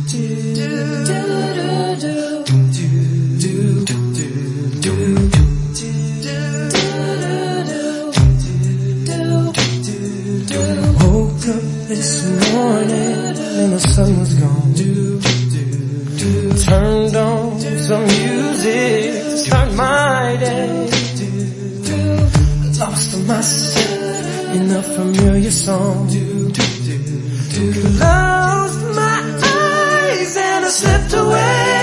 Woke up this morning and the sun was gone. Turned on some music to start my day. Lost myself in a familiar song. Closed my eyes and I slipped away.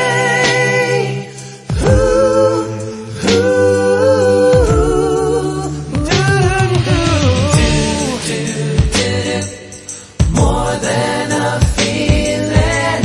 More than a feeling,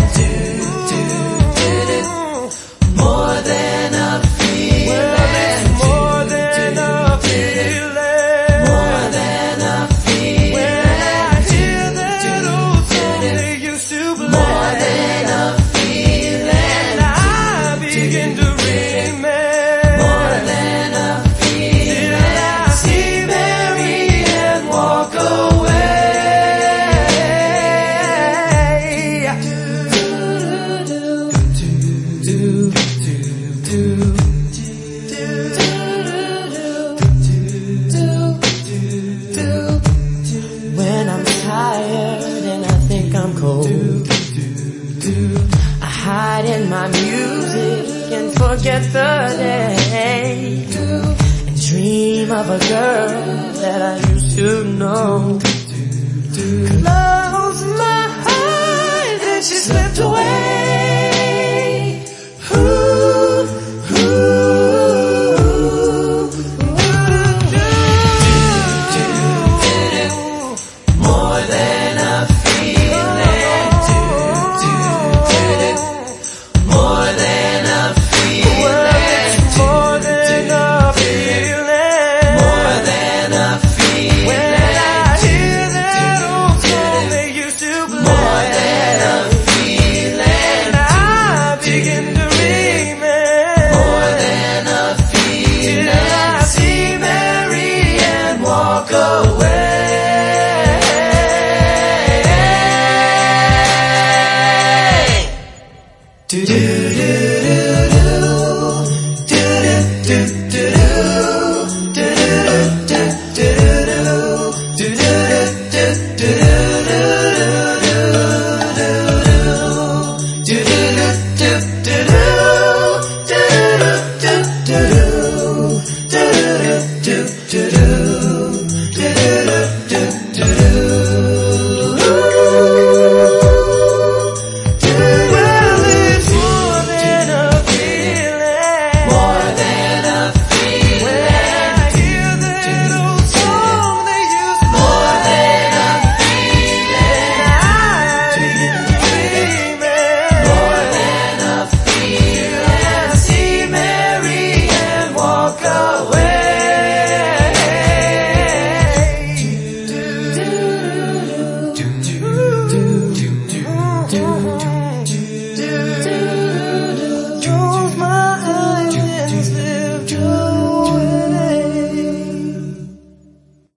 more than a feeling, more than a feeling, more than a feeling. When I hear that old song they used to play, more than a feeling, I begin to remember. More than a feeling, till I see Mary and walk away. When I'm tired and I think I'm cold, I hide in my music and forget the day, and dream of a girl that I used to know. Close my eyes and she slipped away. More than a feeling, more than a feeling, more than a feeling, more than a feeling. When I hear that old song they used to play, more than a feeling, I begin to remember. More than a feeling, till I see Mary and walk away. Do do do do do.